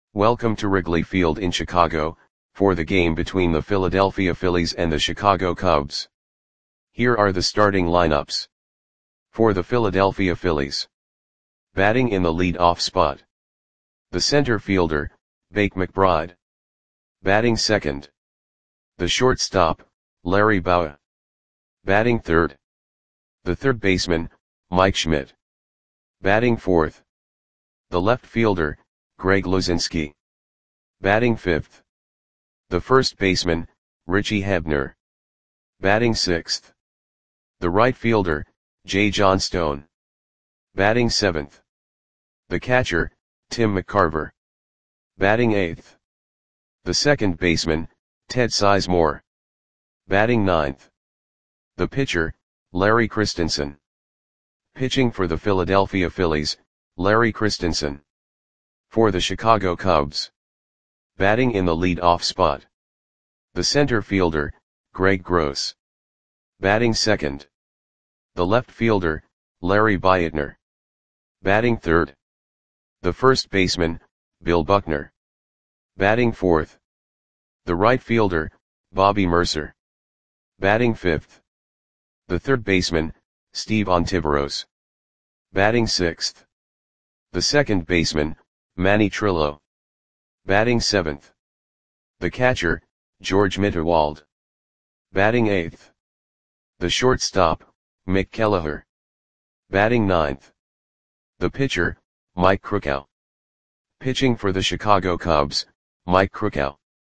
Welcome to Wrigley Field in Chicago, for the game between the Philadelphia Phillies and the Chicago Cubs. Here are the starting lineups. For the Philadelphia Phillies. Batting in the lead-off spot. The center fielder, Bake McBride. Batting second. The shortstop, Larry Bowa. Batting third. The third baseman, Mike Schmidt. Batting fourth. The left fielder, Greg Luzinski. Batting fifth. The first baseman, Richie Hebner. Batting sixth. The right fielder, Jay Johnstone. Batting seventh. The catcher, Tim McCarver. Batting eighth. The second baseman, Ted Sizemore. Batting ninth. The pitcher, Larry Christensen. Pitching for the Philadelphia Phillies, Larry Christensen. For the Chicago Cubs. Batting in the lead-off spot. The center fielder, Greg Gross. Batting second. The left fielder, Larry Beitner. Batting third. The first baseman, Bill Buckner. Batting fourth. The right fielder, Bobby Murcer. Batting fifth. The third baseman, Steve Ontiveros. Batting sixth. The second baseman, Manny Trillo. Batting seventh. The catcher, George Mitterwald. Batting eighth. The shortstop, Mick Kelleher. Batting ninth. The pitcher, Mike Krukow. Pitching for the Chicago Cubs, Mike Krukow.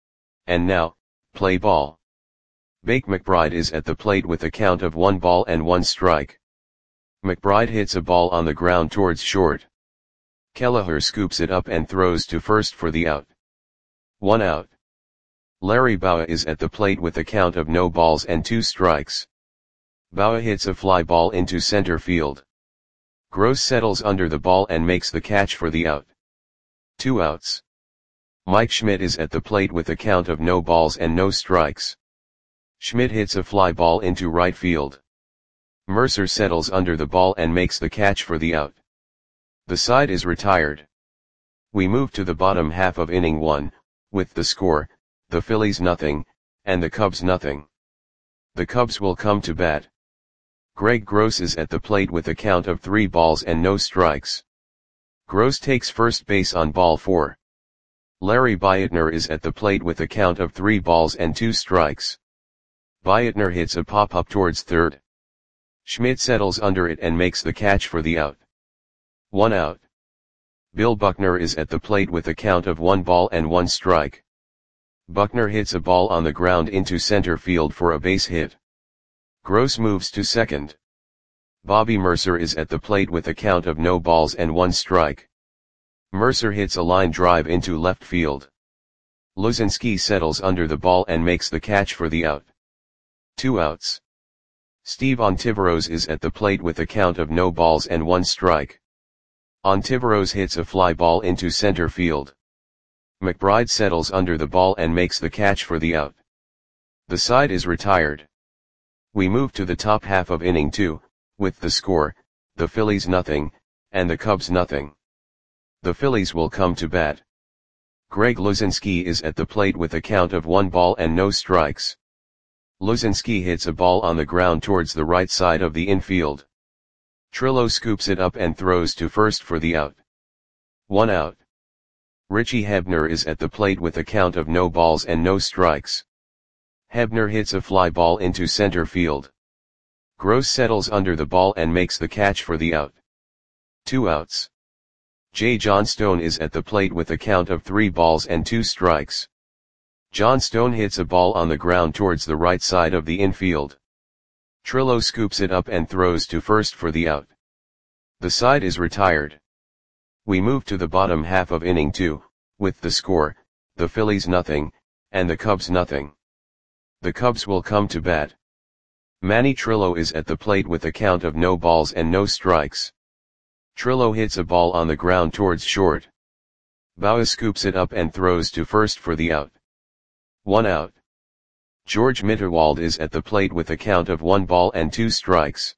And now, play ball. Bake McBride is at the plate with a count of 1 ball and 1 strike. McBride hits a ball on the ground towards short. Kelleher scoops it up and throws to first for the out. 1 out. Larry Bowa is at the plate with a count of no balls and 2 strikes. Bowa hits a fly ball into center field. Gross settles under the ball and makes the catch for the out. 2 outs. Mike Schmidt is at the plate with a count of no balls and no strikes. Schmidt hits a fly ball into right field. Murcer settles under the ball and makes the catch for the out. The side is retired. We move to the bottom half of inning 1, with the score, the Phillies nothing, and the Cubs nothing. The Cubs will come to bat. Greg Gross is at the plate with a count of 3 balls and no strikes. Gross takes first base on ball 4. Larry Beitner is at the plate with a count of 3 balls and 2 strikes. Beitner hits a pop-up towards third. Schmidt settles under it and makes the catch for the out. 1 out. Bill Buckner is at the plate with a count of 1 ball and 1 strike. Buckner hits a ball on the ground into center field for a base hit. Gross moves to second. Bobby Murcer is at the plate with a count of no balls and 1 strike. Murcer hits a line drive into left field. Luzinski settles under the ball and makes the catch for the out. 2 outs. Steve Ontiveros is at the plate with a count of no balls and 1 strike. Ontiveros hits a fly ball into center field. McBride settles under the ball and makes the catch for the out. The side is retired. We move to the top half of inning 2, with the score, the Phillies nothing, and the Cubs nothing. The Phillies will come to bat. Greg Luzinski is at the plate with a count of 1 ball and no strikes. Luzinski hits a ball on the ground towards the right side of the infield. Trillo scoops it up and throws to first for the out. 1 out. Richie Hebner is at the plate with a count of no balls and no strikes. Hebner hits a fly ball into center field. Gross settles under the ball and makes the catch for the out. 2 outs. Jay Johnstone is at the plate with a count of 3 balls and 2 strikes. Johnstone hits a ball on the ground towards the right side of the infield. Trillo scoops it up and throws to first for the out. The side is retired. We move to the bottom half of inning 2, with the score, the Phillies nothing, and the Cubs nothing. The Cubs will come to bat. Manny Trillo is at the plate with a count of no balls and no strikes. Trillo hits a ball on the ground towards short. Bowa scoops it up and throws to first for the out. 1 out. George Mitterwald is at the plate with a count of 1 ball and 2 strikes.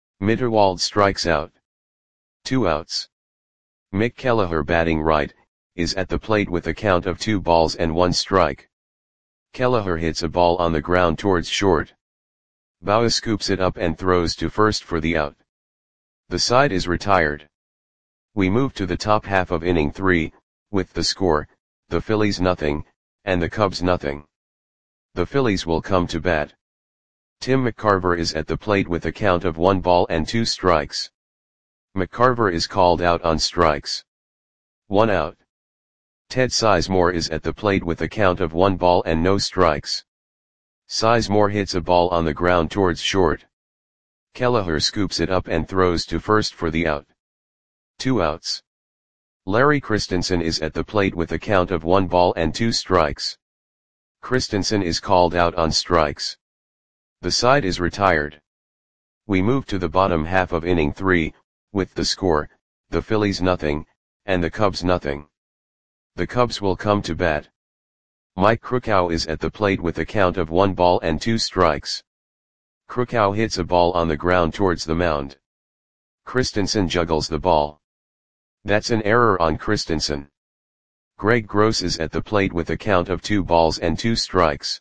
Mitterwald strikes out. 2 outs. Mick Kelleher batting right, is at the plate with a count of 2 balls and 1 strike. Kelleher hits a ball on the ground towards short. Bauer scoops it up and throws to first for the out. The side is retired. We move to the top half of inning 3, with the score, the Phillies nothing, and the Cubs nothing. The Phillies will come to bat. Tim McCarver is at the plate with a count of 1 ball and 2 strikes. McCarver is called out on strikes. 1 out. Ted Sizemore is at the plate with a count of 1 ball and no strikes. Sizemore hits a ball on the ground towards short. Kelleher scoops it up and throws to first for the out. 2 outs. Larry Christensen is at the plate with a count of 1 ball and 2 strikes. Christensen is called out on strikes. The side is retired. We move to the bottom half of inning 3, with the score, the Phillies nothing, and the Cubs nothing. The Cubs will come to bat. Mike Krukow is at the plate with a count of 1 ball and 2 strikes. Krukow hits a ball on the ground towards the mound. Christensen juggles the ball. That's an error on Christensen. Greg Gross is at the plate with a count of 2 balls and 2 strikes.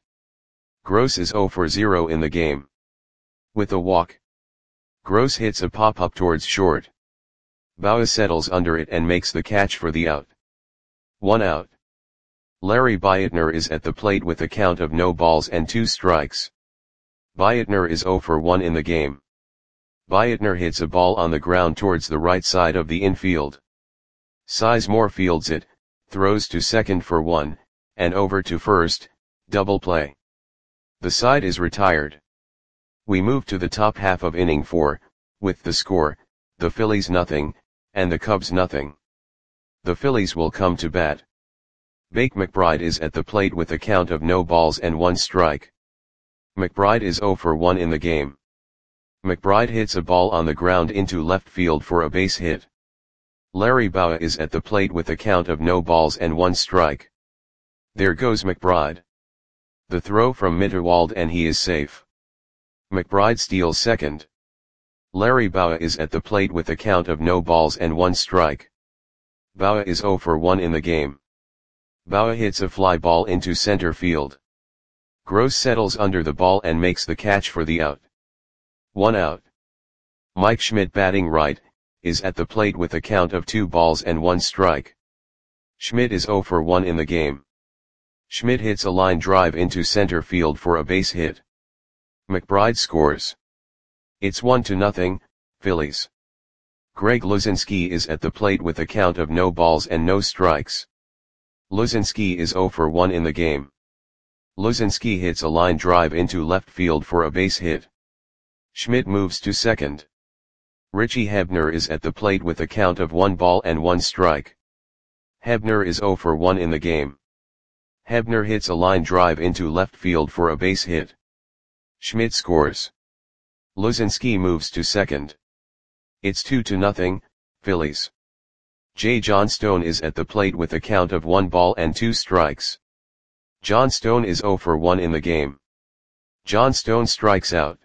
Gross is 0 for 0 in the game. With a walk, Gross hits a pop-up towards short. Bauer settles under it and makes the catch for the out. 1 out. Larry Beitner is at the plate with a count of no balls and 2 strikes. Beitner is 0 for 1 in the game. Beitner hits a ball on the ground towards the right side of the infield. Sizemore fields it, throws to second for 1, and over to first, double play. The side is retired. We move to the top half of inning 4, with the score, the Phillies nothing, and the Cubs nothing. The Phillies will come to bat. Bake McBride is at the plate with a count of no balls and 1 strike. McBride is 0 for 1 in the game. McBride hits a ball on the ground into left field for a base hit. Larry Bauer is at the plate with a count of no balls and 1 strike. There goes McBride. The throw from Mitterwald and he is safe. McBride steals second. Larry Bauer is at the plate with a count of no balls and 1 strike. Bauer is 0 for 1 in the game. Bauer hits a fly ball into center field. Gross settles under the ball and makes the catch for the out. 1 out. Mike Schmidt, batting right, is at the plate with a count of 2 balls and 1 strike. Schmidt is 0 for 1 in the game. Schmidt hits a line drive into center field for a base hit. McBride scores. It's 1-0, Phillies. Greg Luzinski is at the plate with a count of no balls and no strikes. Luzinski is 0 for 1 in the game. Luzinski hits a line drive into left field for a base hit. Schmidt moves to second. Richie Hebner is at the plate with a count of 1 ball and 1 strike. Hebner is 0 for 1 in the game. Hebner hits a line drive into left field for a base hit. Schmidt scores. Luzinski moves to second. It's 2-0, Phillies. J. Johnstone is at the plate with a count of 1 ball and 2 strikes. Johnstone is 0 for 1 in the game. Johnstone strikes out.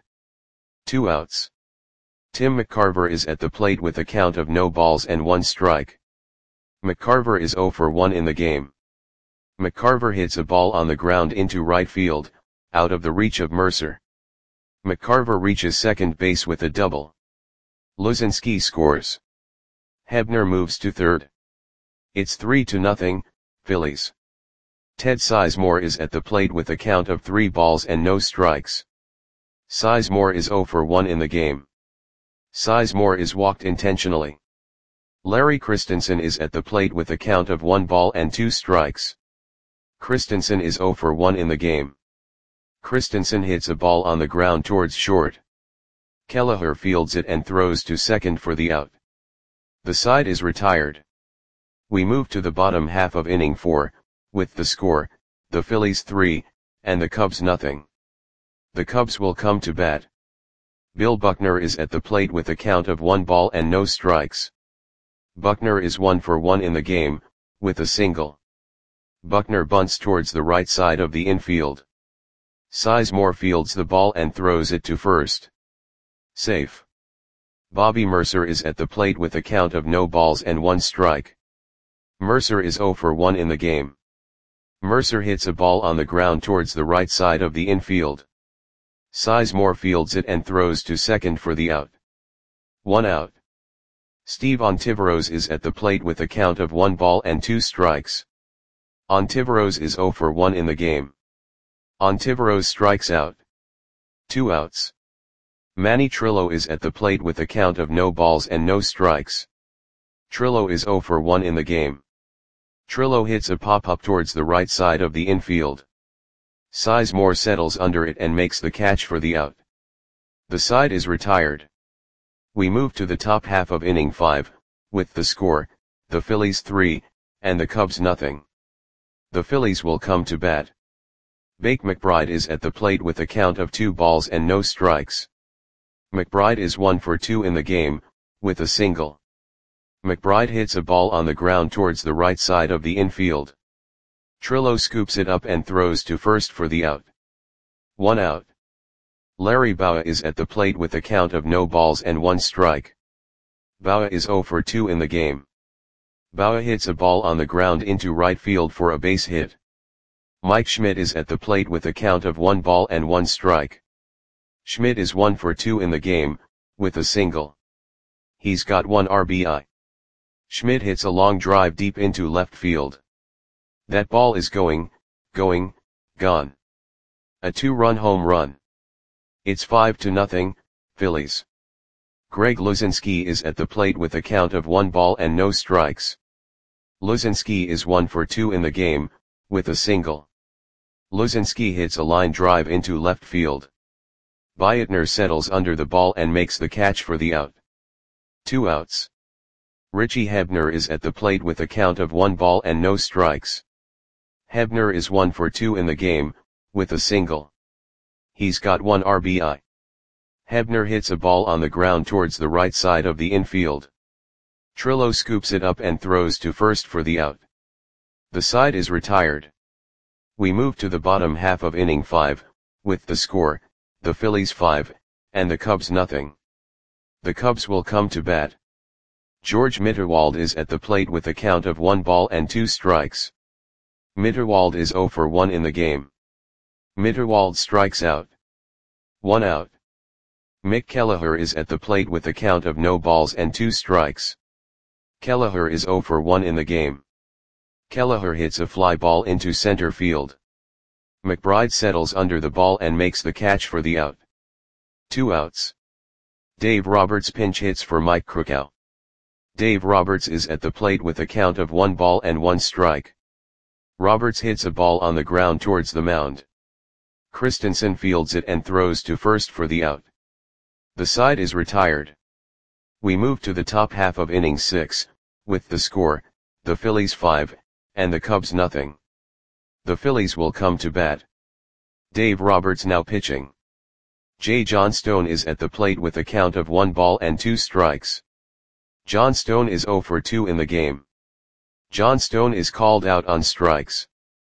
2 outs. Tim McCarver is at the plate with a count of no balls and 1 strike. McCarver is 0 for 1 in the game. McCarver hits a ball on the ground into right field, out of the reach of Mercer. McCarver reaches second base with a double. Luzinski scores. Hebner moves to third. It's 3-0, Phillies. Ted Sizemore is at the plate with a count of 3 balls and no strikes. Sizemore is 0 for 1 in the game. Sizemore is walked intentionally. Larry Christensen is at the plate with a count of 1 ball and 2 strikes. Christensen is 0 for 1 in the game. Christensen hits a ball on the ground towards short. Kelleher fields it and throws to second for the out. The side is retired. We move to the bottom half of inning 4, with the score, the Phillies 3, and the Cubs nothing. The Cubs will come to bat. Bill Buckner is at the plate with a count of 1 ball and no strikes. Buckner is 1 for 1 in the game, with a single. Buckner bunts towards the right side of the infield. Sizemore fields the ball and throws it to first. Safe. Bobby Mercer is at the plate with a count of no balls and 1 strike. Mercer is 0 for 1 in the game. Mercer hits a ball on the ground towards the right side of the infield. Sizemore fields it and throws to second for the out. 1 out. Steve Ontiveros is at the plate with a count of 1 ball and 2 strikes. Ontiveros is 0 for 1 in the game. Ontiveros strikes out. 2 outs. Manny Trillo is at the plate with a count of no balls and no strikes. Trillo is 0 for 1 in the game. Trillo hits a pop-up towards the right side of the infield. Sizemore settles under it and makes the catch for the out. The side is retired. We move to the top half of inning 5, with the score, the Phillies 3, and the Cubs nothing. The Phillies will come to bat. Bake McBride is at the plate with a count of 2 balls and no strikes. McBride is 1 for 2 in the game, with a single. McBride hits a ball on the ground towards the right side of the infield. Trillo scoops it up and throws to first for the out. 1 out. Larry Bowa is at the plate with a count of no balls and 1 strike. Bowa is 0 for 2 in the game. Bowa hits a ball on the ground into right field for a base hit. Mike Schmidt is at the plate with a count of 1 ball and 1 strike. Schmidt is 1 for 2 in the game, with a single. He's got 1 RBI. Schmidt hits a long drive deep into left field. That ball is gone. A 2-run home run. It's 5-0, Phillies. Greg Luzinski is at the plate with a count of 1 ball and no strikes. Luzinski is 1 for 2 in the game, with a single. Luzinski hits a line drive into left field. Beitner settles under the ball and makes the catch for the out. 2 outs. Richie Hebner is at the plate with a count of 1 ball and no strikes. Hebner is 1 for 2 in the game, with a single. He's got 1 RBI. Hebner hits a ball on the ground towards the right side of the infield. Trillo scoops it up and throws to first for the out. The side is retired. We move to the bottom half of inning 5, with the score, the Phillies 5, and the Cubs nothing. The Cubs will come to bat. George Mitterwald is at the plate with a count of 1 ball and 2 strikes. Mitterwald is 0 for 1 in the game. Mitterwald strikes out. 1 out. Mick Kelleher is at the plate with a count of no balls and 2 strikes. Kelleher is 0 for 1 in the game. Kelleher hits a fly ball into center field. McBride settles under the ball and makes the catch for the out. 2 outs. Dave Roberts pinch hits for Mike Krukow. Dave Roberts is at the plate with a count of 1 ball and 1 strike. Roberts hits a ball on the ground towards the mound. Christensen fields it and throws to first for the out. The side is retired. We move to the top half of inning 6, with the score, the Phillies 5, and the Cubs nothing. The Phillies will come to bat. Dave Roberts now pitching. J. Johnstone is at the plate with a count of 1 ball and 2 strikes. Johnstone is 0 for 2 in the game. Johnstone is called out on strikes.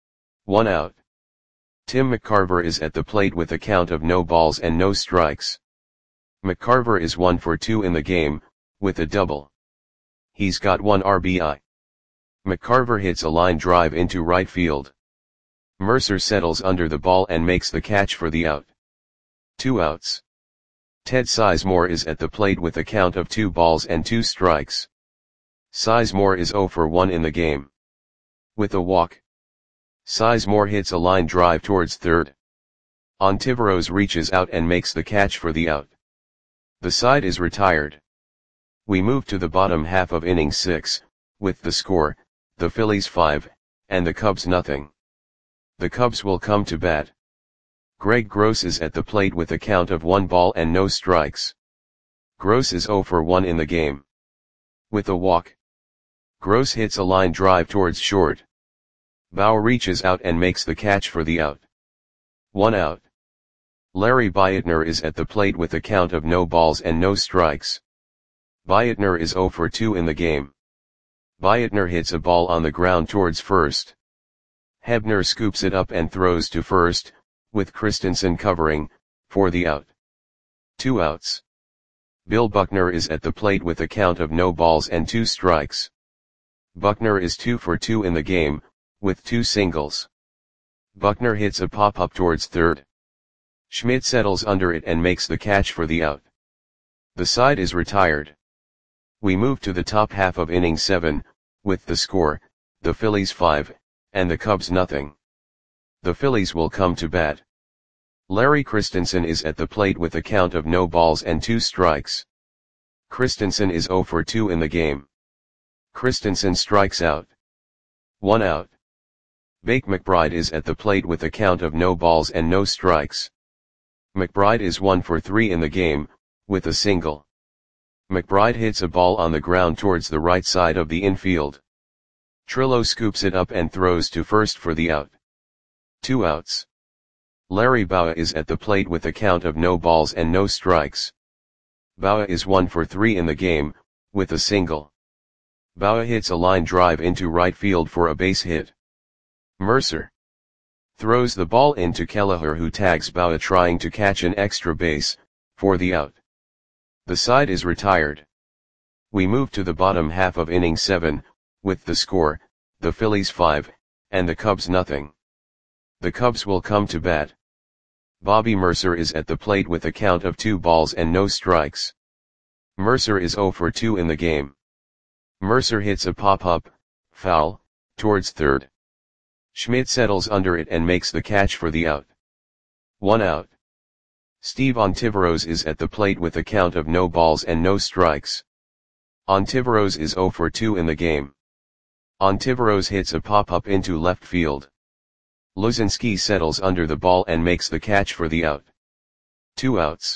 1 out. Tim McCarver is at the plate with a count of no balls and no strikes. McCarver is 1 for 2 in the game, with a double. He's got 1 RBI. McCarver hits a line drive into right field. Mercer settles under the ball and makes the catch for the out. 2 outs. Ted Sizemore is at the plate with a count of 2 balls and 2 strikes. Sizemore is 0 for 1 in the game. With a walk. Sizemore hits a line drive towards third. Ontiveros reaches out and makes the catch for the out. The side is retired. We move to the bottom half of inning 6, with the score, the Phillies 5, and the Cubs nothing. The Cubs will come to bat. Greg Gross is at the plate with a count of 1 ball and no strikes. Gross is 0 for 1 in the game. With a walk. Gross hits a line drive towards short. Bow reaches out and makes the catch for the out. 1 out. Larry Beitner is at the plate with a count of no balls and no strikes. Beitner is 0 for 2 in the game. Beitner hits a ball on the ground towards first. Hebner scoops it up and throws to first, with Christensen covering, for the out. 2 outs. Bill Buckner is at the plate with a count of no balls and 2 strikes. Buckner is 2 for 2 in the game, with 2 singles. Buckner hits a pop-up towards third. Schmidt settles under it and makes the catch for the out. The side is retired. We move to the top half of inning 7, with the score, the Phillies 5, and the Cubs nothing. The Phillies will come to bat. Larry Christensen is at the plate with a count of no balls and 2 strikes. Christensen is 0 for 2 in the game. Christensen strikes out. 1 out. Bake McBride is at the plate with a count of no balls and no strikes. McBride is 1 for 3 in the game, with a single. McBride hits a ball on the ground towards the right side of the infield. Trillo scoops it up and throws to first for the out. 2 outs. Larry Bowa is at the plate with a count of no balls and no strikes. Bowa is 1 for 3 in the game, with a single. Bowa hits a line drive into right field for a base hit. Mercer throws the ball into Kelleher, who tags Bowa trying to catch an extra base, for the out. The side is retired. We move to the bottom half of inning 7, with the score, the Phillies 5, and the Cubs nothing. The Cubs will come to bat. Bobby Mercer is at the plate with a count of 2 balls and no strikes. Mercer is 0 for 2 in the game. Mercer hits a pop-up, foul, towards third. Schmidt settles under it and makes the catch for the out. 1 out. Steve Ontiveros is at the plate with a count of no balls and no strikes. Ontiveros is 0 for 2 in the game. Ontiveros hits a pop-up into left field. Luzinski settles under the ball and makes the catch for the out. 2 outs.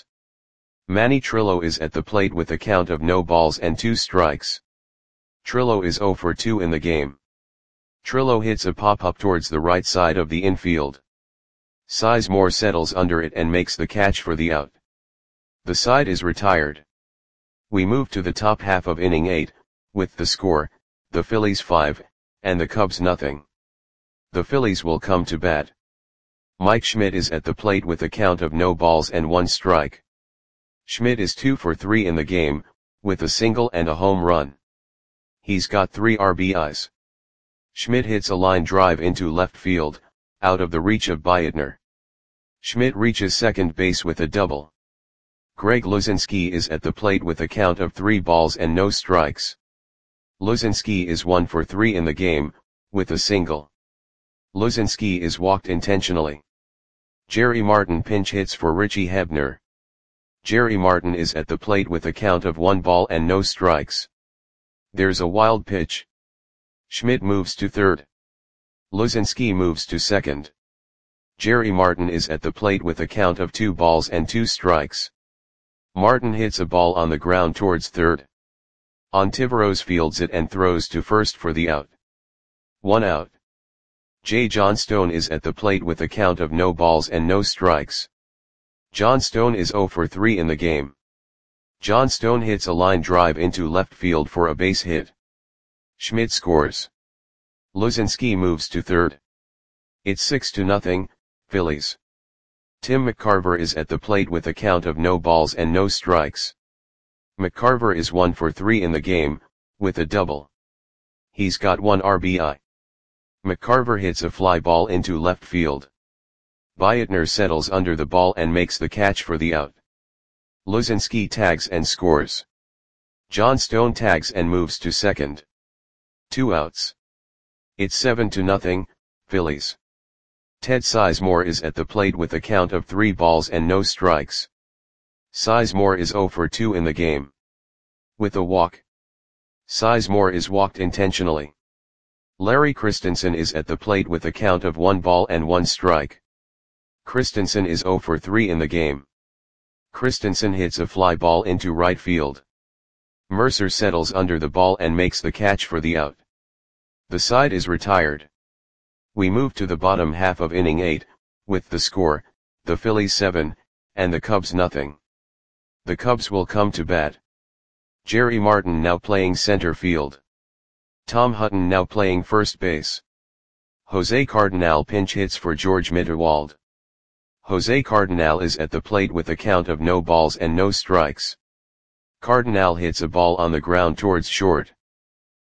Manny Trillo is at the plate with a count of no balls and 2 strikes. Trillo is 0 for 2 in the game. Trillo hits a pop-up towards the right side of the infield. Sizemore settles under it and makes the catch for the out. The side is retired. We move to the top half of inning 8, with the score, the Phillies 5, and the Cubs nothing. The Phillies will come to bat. Mike Schmidt is at the plate with a count of no balls and 1 strike. Schmidt is 2 for 3 in the game, with a single and a home run. He's got 3 RBIs. Schmidt hits a line drive into left field, out of the reach of Beitner. Schmidt reaches second base with a double. Greg Luzinski is at the plate with a count of 3 balls and no strikes. Luzinski is 1 for 3 in the game, with a single. Luzinski is walked intentionally. Jerry Martin pinch hits for Richie Hebner. Jerry Martin is at the plate with a count of 1 ball and no strikes. There's a wild pitch. Schmidt moves to third. Luzinski moves to second. Jerry Martin is at the plate with a count of 2 balls and 2 strikes. Martin hits a ball on the ground towards third. Ontiveros fields it and throws to first for the out. 1 out. Jay Johnstone is at the plate with a count of no balls and no strikes. Johnstone is 0 for 3 in the game. Johnstone hits a line drive into left field for a base hit. Schmidt scores. Luzinski moves to third. It's 6-0, Phillies. Tim McCarver is at the plate with a count of no balls and no strikes. McCarver is 1 for 3 in the game, with a double. He's got 1 RBI. McCarver hits a fly ball into left field. Beitner settles under the ball and makes the catch for the out. Luzinski tags and scores. Johnstone tags and moves to second. 2 outs. It's 7-0, Phillies. Ted Sizemore is at the plate with a count of 3 balls and no strikes. Sizemore is 0 for 2 in the game. With a walk. Sizemore is walked intentionally. Larry Christensen is at the plate with a count of 1 ball and 1 strike. Christensen is 0 for 3 in the game. Christensen hits a fly ball into right field. Mercer settles under the ball and makes the catch for the out. The side is retired. We move to the bottom half of inning 8, with the score, the Phillies 7, and the Cubs nothing. The Cubs will come to bat. Jerry Martin now playing center field. Tom Hutton now playing first base. Jose Cardinal pinch hits for George Mitterwald. Jose Cardinal is at the plate with a count of no balls and no strikes. Cardinal hits a ball on the ground towards short.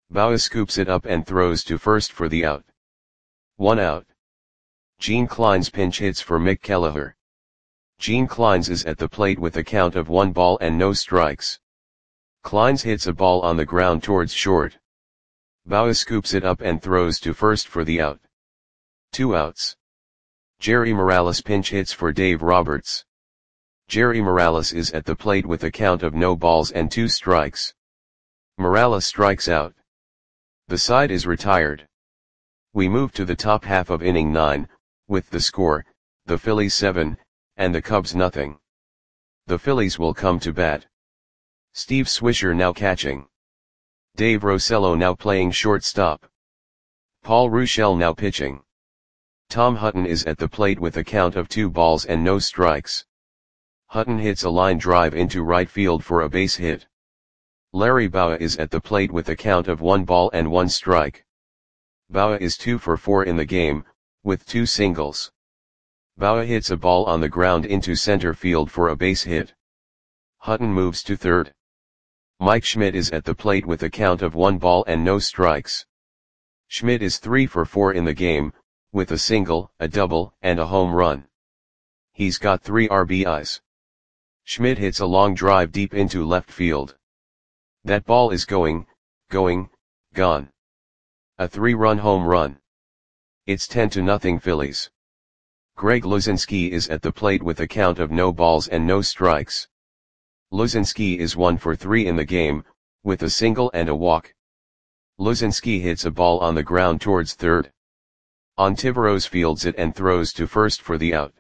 Bauer scoops it up and throws to first for the out. 1 out. Gene Kleins pinch hits for Mick Kelleher. Gene Kleins is at the plate with a count of 1 ball and no strikes. Kleins hits a ball on the ground towards short. Bauer scoops it up and throws to first for the out. 2 outs. Jerry Morales pinch hits for Dave Roberts. Jerry Morales is at the plate with a count of no balls and 2 strikes. Morales strikes out. The side is retired. We move to the top half of inning 9, with the score, the Phillies 7, and the Cubs nothing. The Phillies will come to bat. Steve Swisher now catching. Dave Rosello now playing shortstop. Paul Ruschel now pitching. Tom Hutton is at the plate with a count of 2 balls and no strikes. Hutton hits a line drive into right field for a base hit. Larry Bowa is at the plate with a count of 1 ball and 1 strike. Bowa is 2 for 4 in the game, with 2 singles. Bowa hits a ball on the ground into center field for a base hit. Hutton moves to third. Mike Schmidt is at the plate with a count of 1 ball and no strikes. Schmidt is 3 for 4 in the game, with a single, a double, and a home run. He's got 3 RBIs. Schmidt hits a long drive deep into left field. That ball is gone. A 3-run home run. It's 10-0 Phillies. Greg Luzinski is at the plate with a count of no balls and no strikes. Luzinski is 1 for 3 in the game, with a single and a walk. Luzinski hits a ball on the ground towards third. Ontiveros fields it and throws to first for the out.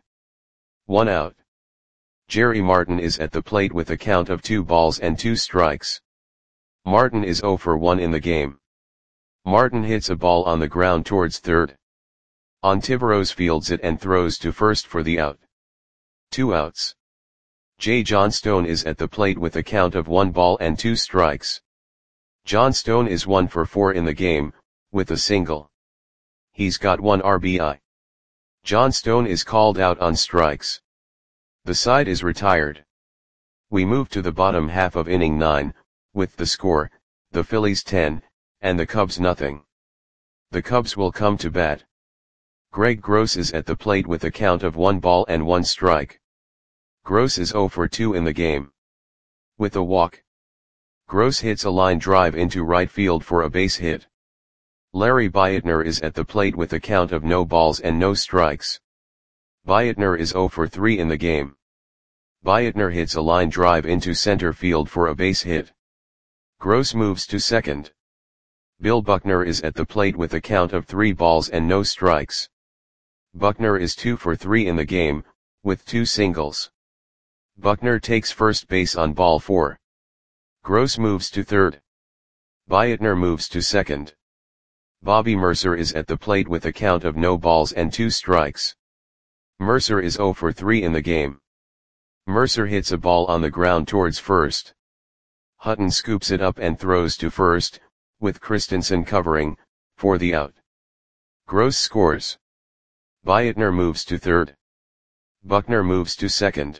1 out. Jerry Martin is at the plate with a count of 2 balls and 2 strikes. Martin is 0 for 1 in the game. Martin hits a ball on the ground towards third. Ontiveros fields it and throws to first for the out. 2 outs. J. Johnstone is at the plate with a count of 1 ball and 2 strikes. Johnstone is 1 for 4 in the game, with a single. He's got 1 RBI. Johnstone is called out on strikes. The side is retired. We move to the bottom half of inning 9, with the score, the Phillies 10, and the Cubs nothing. The Cubs will come to bat. Greg Gross is at the plate with a count of 1 ball and 1 strike. Gross is 0 for 2 in the game. With a walk. Gross hits a line drive into right field for a base hit. Larry Beitner is at the plate with a count of no balls and no strikes. Beitner is 0 for 3 in the game. Beitner hits a line drive into center field for a base hit. Gross moves to second. Bill Buckner is at the plate with a count of 3 balls and no strikes. Buckner is 2 for 3 in the game, with 2 singles. Buckner takes first base on ball 4. Gross moves to third. Beitner moves to second. Bobby Mercer is at the plate with a count of no balls and 2 strikes. Mercer is 0 for 3 in the game. Mercer hits a ball on the ground towards first. Hutton scoops it up and throws to first, with Christensen covering, for the out. Gross scores. Beitner moves to third. Buckner moves to second.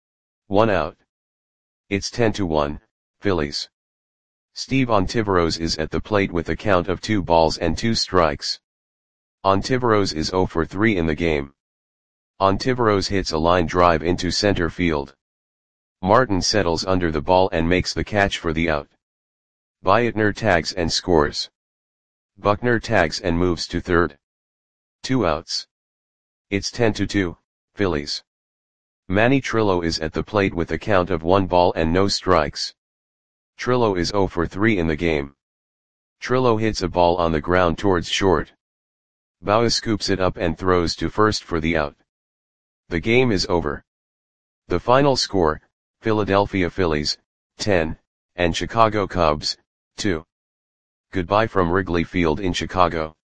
1 out. It's 10-1, Phillies. Steve Ontiveros is at the plate with a count of 2 balls and 2 strikes. Ontiveros is 0 for 3 in the game. Ontiveros hits a line drive into center field. Martin settles under the ball and makes the catch for the out. Beitner tags and scores. Buckner tags and moves to third. 2 outs. It's 10-2, Phillies. Manny Trillo is at the plate with a count of 1 ball and no strikes. Trillo is 0 for 3 in the game. Trillo hits a ball on the ground towards short. Bowa scoops it up and throws to first for the out. The game is over. The final score, Philadelphia Phillies, 10, and Chicago Cubs, 2. Goodbye from Wrigley Field in Chicago.